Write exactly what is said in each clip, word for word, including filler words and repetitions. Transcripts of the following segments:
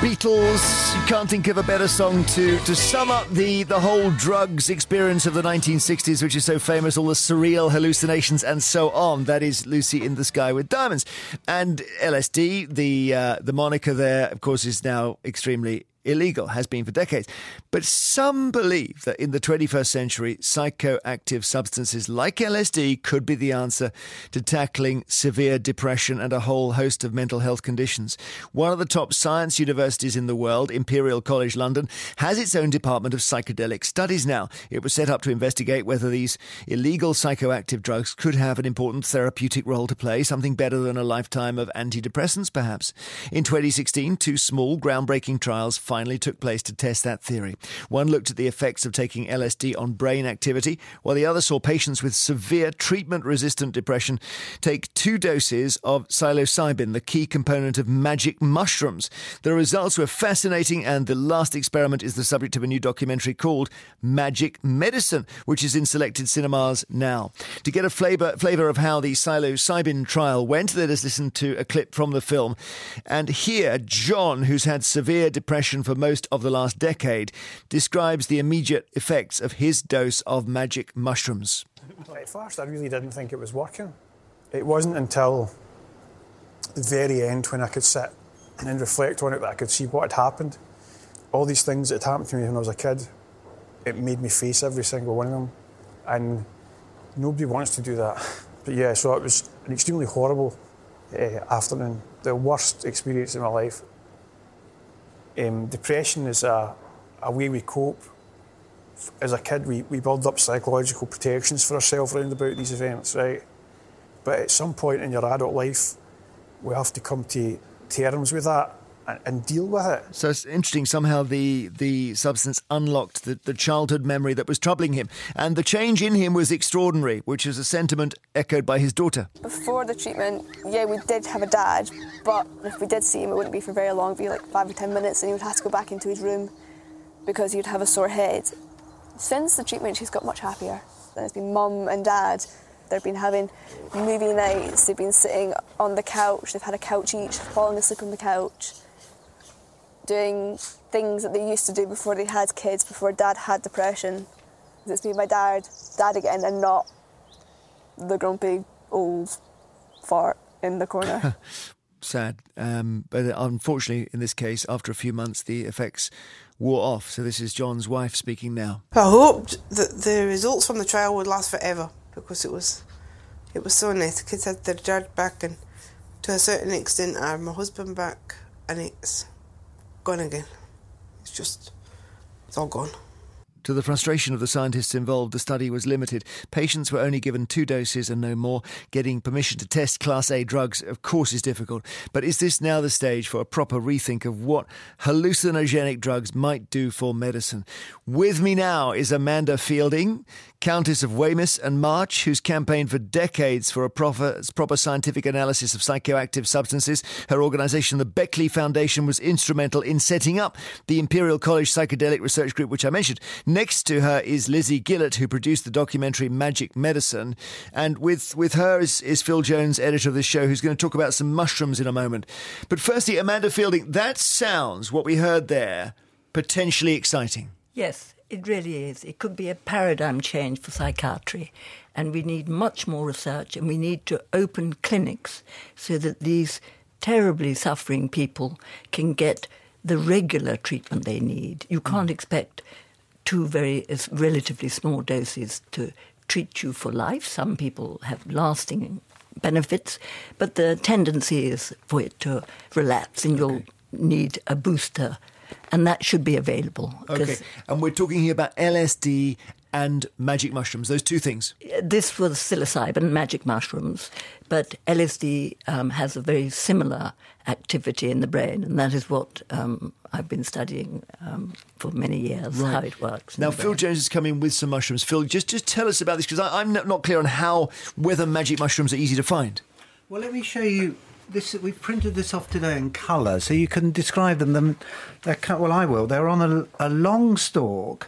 Beatles. You can't think of a better song to, to sum up the, the whole drugs experience of the nineteen sixties, which is so famous, all the surreal hallucinations and so on. That is Lucy in the Sky with Diamonds. And L S D, the uh, the moniker there, of course, is now extremely illegal, has been for decades. But some believe that in the twenty-first century, psychoactive substances like L S D could be the answer to tackling severe depression and a whole host of mental health conditions. One of the top science universities in the world, Imperial College London, has its own department of psychedelic studies now. It was set up to investigate whether these illegal psychoactive drugs could have an important therapeutic role to play, something better than a lifetime of antidepressants, perhaps. In twenty sixteen, two small, groundbreaking trials finally took place to test that theory. One looked at the effects of taking L S D on brain activity, while the other saw patients with severe treatment-resistant depression take two doses of psilocybin, the key component of magic mushrooms. The results were fascinating, and the last experiment is the subject of a new documentary called Magic Medicine, which is in selected cinemas now. To get a flavour flavour of how the psilocybin trial went, let us listen to a clip from the film. And here, John, who's had severe depression for most of the last decade, describes the immediate effects of his dose of magic mushrooms. At first, I really didn't think it was working. It wasn't until the very end when I could sit and then reflect on it that I could see what had happened. All these things that had happened to me when I was a kid, it made me face every single one of them. And nobody wants to do that. But yeah, so it was an extremely horrible uh, afternoon, the worst experience in my life. Um, depression is a, a way we cope. As a kid, we, we build up psychological protections for ourselves around about these events, right? But at some point in your adult life, we have to come to terms with that and, and deal with it. So it's interesting, somehow the the substance unlocked the, the childhood memory that was troubling him. And the change in him was extraordinary, which is a sentiment echoed by his daughter. Before the treatment, yeah, we did have a dad, but if we did see him, it wouldn't be for very long. It would be like five or ten minutes, and he would have to go back into his room because he would have a sore head. Since the treatment, she's got much happier. And it's been mum and dad. They've been having movie nights, they've been sitting on the couch, they've had a couch each, falling asleep on the couch, doing things that they used to do before they had kids, before dad had depression. It's me, my dad, dad again, and not the grumpy old fart in the corner. Sad. Um, but unfortunately, in this case, after a few months, the effects wore off. So this is John's wife speaking now. I hoped that the results from the trial would last forever, because it was it was so nice. The kids had their dad back, and to a certain extent I had my husband back, and it's gone again. It's just, it's all gone. To the frustration of the scientists involved, the study was limited. Patients were only given two doses and no more. Getting permission to test Class A drugs, of course, is difficult. But is this now the stage for a proper rethink of what hallucinogenic drugs might do for medicine? With me now is Amanda Fielding, Countess of Weymouth and March, who's campaigned for decades for a proper, proper scientific analysis of psychoactive substances. Her organisation, the Beckley Foundation, was instrumental in setting up the Imperial College Psychedelic Research Group, which I mentioned. Next to her is Lizzie Gillett, who produced the documentary Magic Medicine. And with, with her is, is Phil Jones, editor of this show, who's going to talk about some mushrooms in a moment. But firstly, Amanda Fielding, that sounds, what we heard there, potentially exciting. Yes, it really is. It could be a paradigm change for psychiatry. And we need much more research, and we need to open clinics so that these terribly suffering people can get the regular treatment they need. You can't mm. expect two very uh, relatively small doses to treat you for life. Some people have lasting benefits, but the tendency is for it to relapse, and you'll okay. need a booster, and that should be available. Okay, and we're talking here about L S D and magic mushrooms, those two things. This was psilocybin, magic mushrooms, but L S D um, has a very similar activity in the brain, and that is what um, I've been studying um, for many years, right. how it works. Now, Phil Jones is coming with some mushrooms. Phil, just, just tell us about this, because I'm not clear on how, whether magic mushrooms are easy to find. Well, let me show you this. We've printed this off today in colour, so you can describe them. them they're, well, I will. They're on a, a long stalk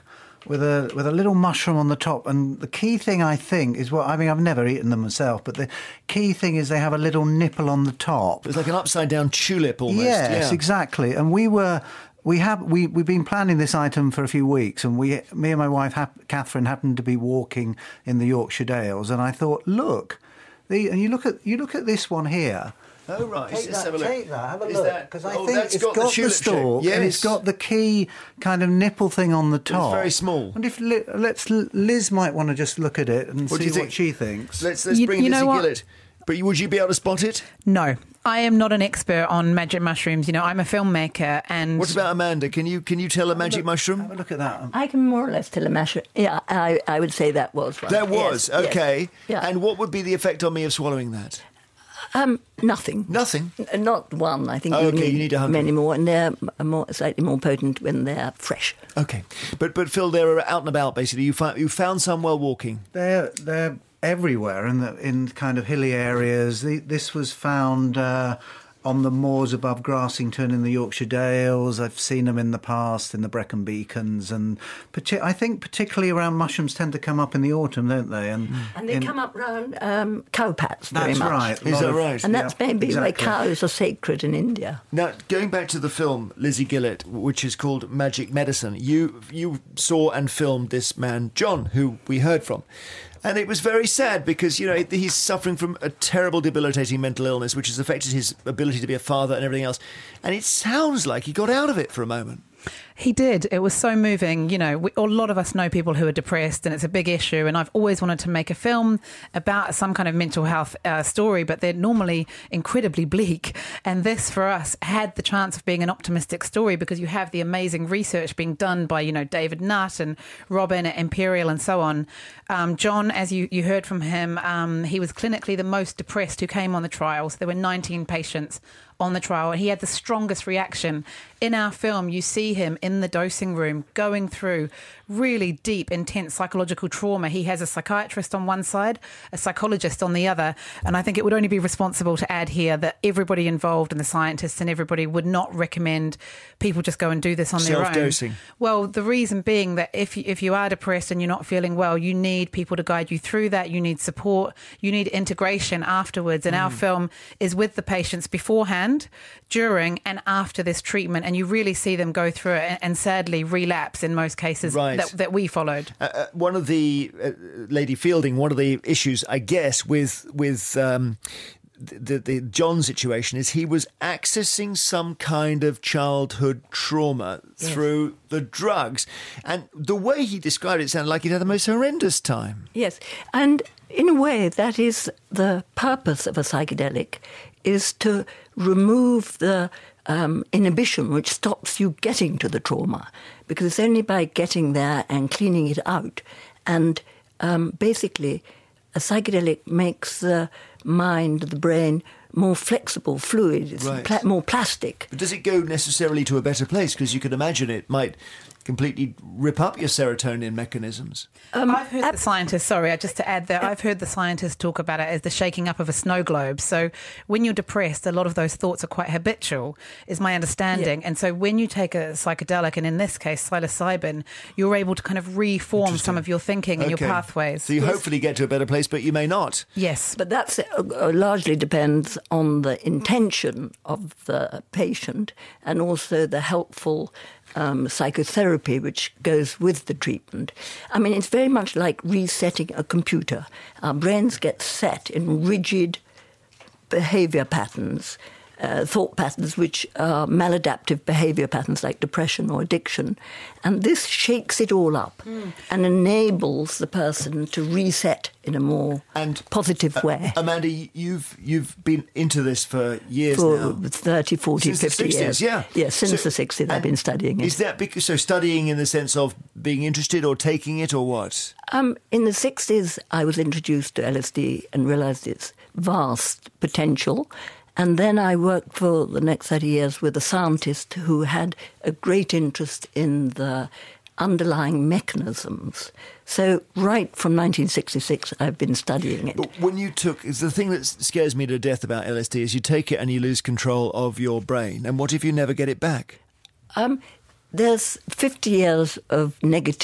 with a with a little mushroom on the top. And the key thing, I think, is what I mean. I've never eaten them myself, but the key thing is they have a little nipple on the top. It's like an upside down tulip almost. Yes, yeah. exactly. And we were. We have we we've been planning this item for a few weeks, and we me and my wife hap- Catherine happened to be walking in the Yorkshire Dales, and I thought, look, the and you look at you look at this one here. Oh right, Take let's that, have a look. take that, have a Is look, that- because I oh, think that's it's got got, the the, tulip shape. stalk Yes. and it's got the key kind of nipple thing on the top. very small. And if Li- let's Liz might want to just look at it and What do see you think? what she thinks. Let's let's You- bring you know Lizzie what? Gillett. But would you be able to spot it? No, I am not an expert on magic mushrooms. You know, I'm a filmmaker, and What about Amanda? Can you can you tell a magic Have mushroom? a look at that. I can more or less tell a mushroom. Yeah, I, I would say that was one. There was, Yes, yes. okay. Yeah. And what would be the effect on me of swallowing that? Um, nothing. Nothing. N- Not one. I think Oh, you, okay, need you need a hundred. many more, and they're m- more, slightly more potent when they're fresh. Okay. But but Phil, they're out and about basically. You found you found some while walking. They're they're everywhere in the in kind of hilly areas. The, this was found uh, on the moors above Grassington in the Yorkshire Dales. I've seen them in the past in the Brecon Beacons, and parti- I think particularly around mushrooms tend to come up in the autumn, don't they? And, And they in- come up round um, cow pats very That's much. right. a Is lot that of- right? And that's yeah, maybe why exactly. cows are sacred in India. Now, going back to the film Lizzie Gillett, which is called Magic Medicine, you you saw and filmed this man John, who we heard from. And it was very sad because, you know, he's suffering from a terrible, debilitating mental illness, which has affected his ability to be a father and everything else. And it sounds like he got out of it for a moment. He did. It was so moving. You know, we, a lot of us know people who are depressed, and it's a big issue. And I've always wanted to make a film about some kind of mental health uh, story, but they're normally incredibly bleak. And this, for us, had the chance of being an optimistic story because you have the amazing research being done by, you know, David Nutt and Robin at Imperial and so on. Um, John, as you, you heard from him, um, he was clinically the most depressed who came on the trial. So there were nineteen patients on the trial, and he had the strongest reaction. In our film, you see him in the dosing room going through really deep, intense psychological trauma. He has a psychiatrist on one side, a psychologist on the other, and I think it would only be responsible to add here that everybody involved and the scientists and everybody would not recommend people just go and do this on their own. Self-dosing. Well, the reason being that if you, if you are depressed and you're not feeling well, you need people to guide you through that. You need support. You need integration afterwards. And our film is with the patients beforehand, during and after this treatment. And you really see them go through it and, and sadly relapse in most cases Right. that, that we followed. Uh, uh, one of the, uh, Lady Fielding, one of the issues, I guess, with with um, the, the John situation is he was accessing some kind of childhood trauma Yes. through the drugs. And the way he described it sounded like he'd had the most horrendous time. Yes, and in a way, that is the purpose of a psychedelic, is to remove the um, inhibition which stops you getting to the trauma, because it's only by getting there and cleaning it out. And um, basically, a psychedelic makes the mind, the brain, more flexible, fluid, it's Right. pla- more plastic. But does it go necessarily to a better place? Because you could imagine it might completely rip up your serotonin mechanisms. I've heard the scientists, sorry, just to add that, I've heard the scientists talk about it as the shaking up of a snow globe. So when you're depressed, a lot of those thoughts are quite habitual, is my understanding. Yeah. And so when you take a psychedelic, and in this case, psilocybin, you're able to kind of reform some of your thinking and your Okay. pathways. So you hopefully get to a better place, but you may not. Yes. But that's uh, uh, largely depends on the intention of the patient and also the helpful um, psychotherapy which goes with the treatment. I mean, it's very much like resetting a computer. Our brains get set in rigid behaviour patterns, uh, thought patterns which are maladaptive behaviour patterns like depression or addiction. And this shakes it all up mm. and enables the person to reset in a more And, positive uh, way. Amanda, you've you've been into this for years For now. thirty, forty, Since the fifty sixties, years. yeah. Yes, since So- the sixties I've and been studying it. Is that because, so studying in the sense of being interested or taking it or what? Um, in the sixties, I was introduced to L S D and realised its vast potential. And then I worked for the next thirty years with a scientist who had a great interest in the underlying mechanisms. So right from nineteen sixty-six, I've been studying it. But when you took, it's the thing that scares me to death about L S D is you take it and you lose control of your brain. And what if you never get it back? Um, there's fifty years of negative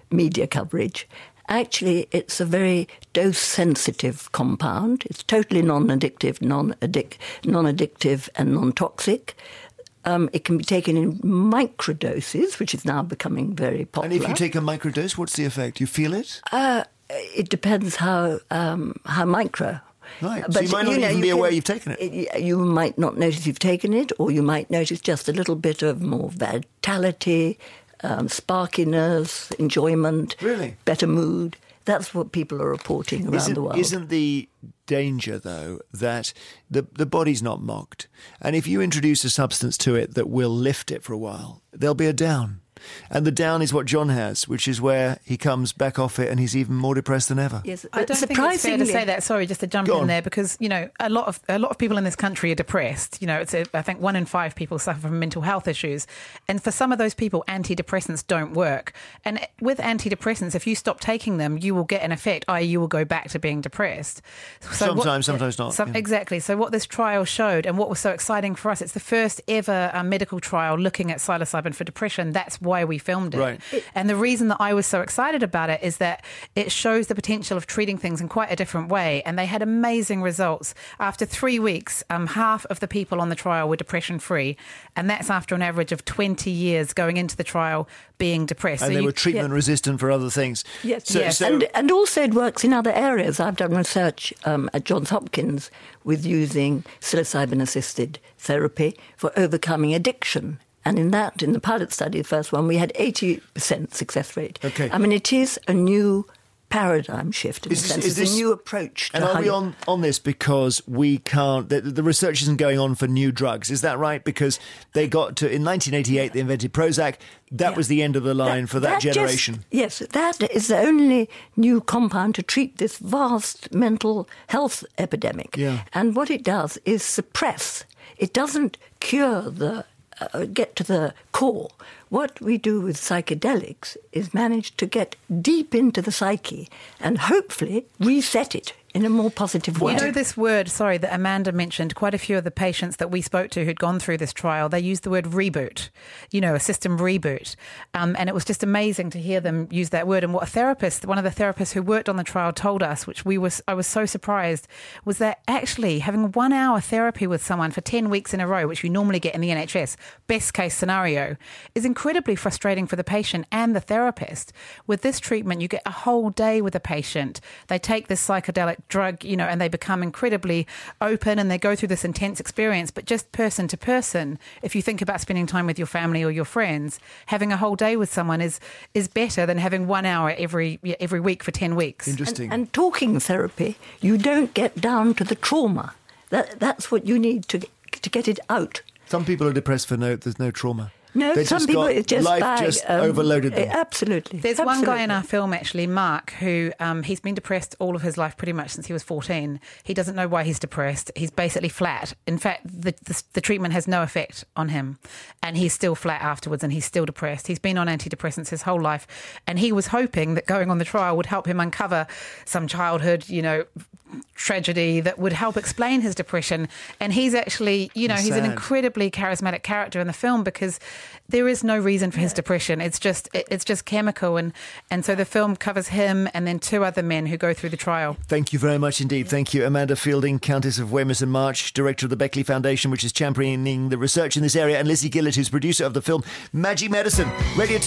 media coverage. Actually, it's a very dose-sensitive compound. It's totally non-addictive, non-addic- non-addictive and non-toxic. Um, it can be taken in microdoses, which is now becoming very popular. And if you take a microdose, what's the effect? You feel it? Uh, it depends how um, how micro. Right. But so you might not you know, even you be can, aware you've taken it. it. You might not notice you've taken it, or you might notice just a little bit of more vitality, um, sparkiness, enjoyment, really? better mood. That's what people are reporting around isn't, the world. Isn't the danger, though, that the, the body's not mocked? And if you introduce a substance to it that will lift it for a while, there'll be a down. And the down is what John has, which is where he comes back off it and he's even more depressed than ever. Yes, I don't think it's fair to say that. Sorry, just to jump in there, because you know a lot of a lot of people in this country are depressed. You know, it's a, I think one in five people suffer from mental health issues, and for some of those people, antidepressants don't work. And with antidepressants, if you stop taking them, you will get an effect, that is, you will go back to being depressed. So sometimes, what, sometimes not. Some, yeah. Exactly. So what this trial showed, and what was so exciting for us, it's the first ever uh, medical trial looking at psilocybin for depression. That's why we filmed it. Right. And the reason that I was so excited about it is that it shows the potential of treating things in quite a different way. And they had amazing results. After three weeks, um, half of the people on the trial were depression-free. And that's after an average of twenty years going into the trial being depressed. And so they you, were treatment-resistant yeah. for other things. Yes, so, yes. So, and, and also it works in other areas. I've done research um, at Johns Hopkins with using psilocybin-assisted therapy for overcoming addiction. And in that, in the pilot study, the first one, we had eighty percent success rate. Okay. I mean, it is a new paradigm shift in is a this, sense. is It's this, a new approach to And how are we you, on, on this because we can't... The, the research isn't going on for new drugs. Is that right? Because they got to... In nineteen eighty-eight, they invented Prozac. That Yeah. was the end of the line that, for that, that generation. Just, yes, that is the only new compound to treat this vast mental health epidemic. Yeah. And what it does is suppress. It doesn't cure the... Uh, get to the core. What we do with psychedelics is manage to get deep into the psyche and hopefully reset it in a more positive way. You know this word, sorry, that Amanda mentioned, quite a few of the patients that we spoke to who'd gone through this trial, they used the word reboot, you know, a system reboot. Um, and it was just amazing to hear them use that word. And what a therapist, one of the therapists who worked on the trial told us, which we was I was so surprised, was that actually having one hour therapy with someone for ten weeks in a row, which we normally get in the N H S, best case scenario, is incredibly frustrating for the patient and the therapist. With this treatment, you get a whole day with a patient. They take this psychedelic drug, you know, and they become incredibly open and they go through this intense experience. But just person to person, if you think about spending time with your family or your friends, having a whole day with someone is is better than having one hour every every week for ten weeks. Interesting. And, and talking therapy, you don't get down to the trauma. That that's what you need to to get it out. Some people are depressed for no, there's no trauma. No, They some just people got, it's just life bad. just um, overloaded them. Absolutely. There's absolutely. one guy in our film, actually, Mark, who um, he's been depressed all of his life pretty much since he was fourteen. He doesn't know why he's depressed. He's basically flat. In fact, the, the, the treatment has no effect on him. And he's still flat afterwards and he's still depressed. He's been on antidepressants his whole life. And he was hoping that going on the trial would help him uncover some childhood, you know, tragedy that would help explain his depression. And he's actually, you know, It's he's an sad. incredibly charismatic character in the film because there is no reason for his depression. It's just it, it's just chemical. And, and so the film covers him and then two other men who go through the trial. Thank you very much indeed. Thank you, Amanda Fielding, Countess of Weymouth and March, Director of the Beckley Foundation, which is championing the research in this area, and Lizzie Gillett, who's producer of the film Magic Medicine. Radio